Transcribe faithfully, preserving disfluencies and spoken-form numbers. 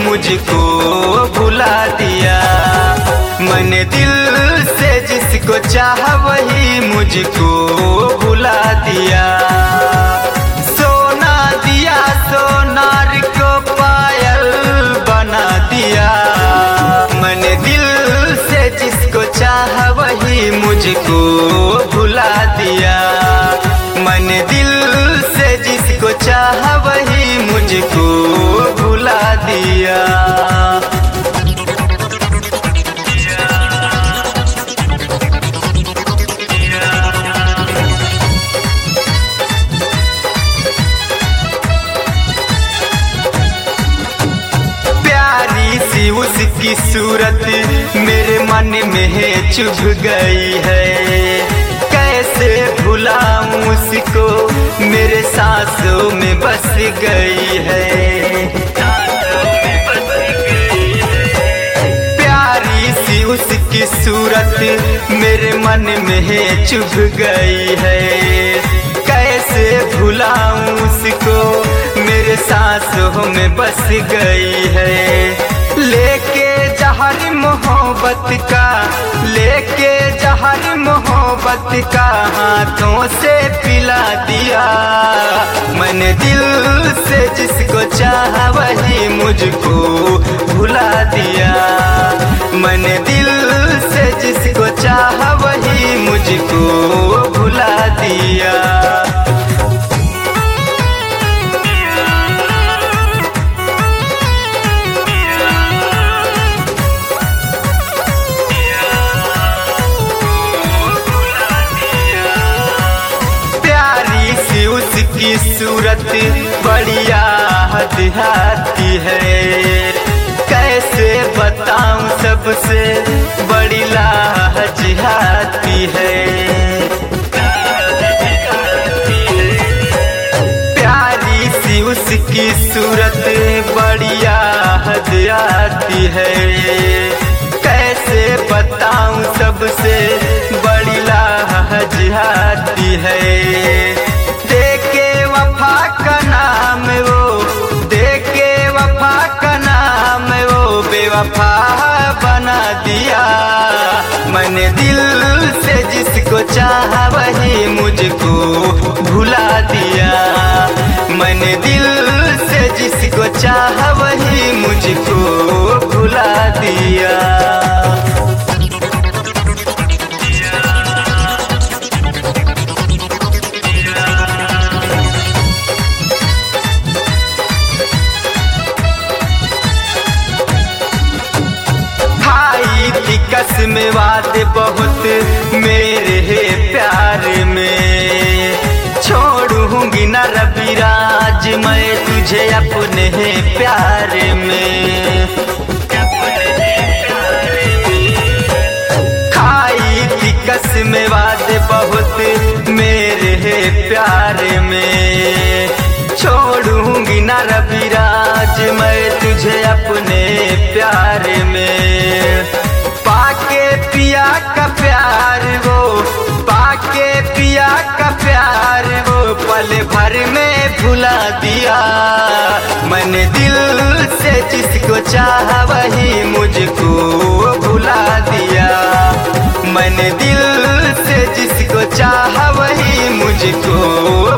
मुझको भुला दिया। मैंने दिल से जिसको चाहा वही मुझको भुला दिया। सोना दिया सोनार को पायल बना दिया। मैंने दिल से जिसको चाहा वही मुझको भुला दिया। मैंने दिल से जिसको चाहा वही मुझको भुला दिया। प्यारी सी उसकी सूरत मेरे मन में चुभ गई है। कैसे भुलाऊं उसको मेरे सांसों में बस गई है। प्यारी सी उसकी सूरत मेरे मन में चुभ गई है। कैसे भुलाऊं उसको मेरे सांसों में बस गई है। लेके जहर मोहब्बत का लेके जहर मोहब्बत का हाथों से पिला दिया। मैंने दिल से जिसको चाहा वही मुझको भुला दिया। मैंने दिल से जिसको चाहा वही मुझको भुला दिया। उसकी सूरत बढ़िया दिखाती है। कैसे बताऊं सबसे बड़ी लाज आती है। प्यारी सी उसकी सूरत बढ़िया आती है। कैसे बताऊं सबसे बड़ी लाज आती है। देके वफा का नाम वो देके वफा का नाम वो बेवफा बना दिया। मैंने दिल से जिसको चाहा वही मुझको भुला दिया। मैंने दिल से जिसको चाहा वही मुझको भुला दिया। कसम वादे बहुत मेरे प्यार में। छोड़ूंगी न रविराज मैं तुझे अपने प्यार में। खाई थी कसम वादे बहुत मेरे प्यार में। छोड़ूंगी न रविराज मैं तुझे अपने प्यार में। पाके पिया का प्यार वो पाके पिया का प्यार वो पल भर में भुला दिया। मैंने दिल से जिसको चाहा वही मुझको भुला दिया। मैंने दिल से जिसको चाहा वही मुझको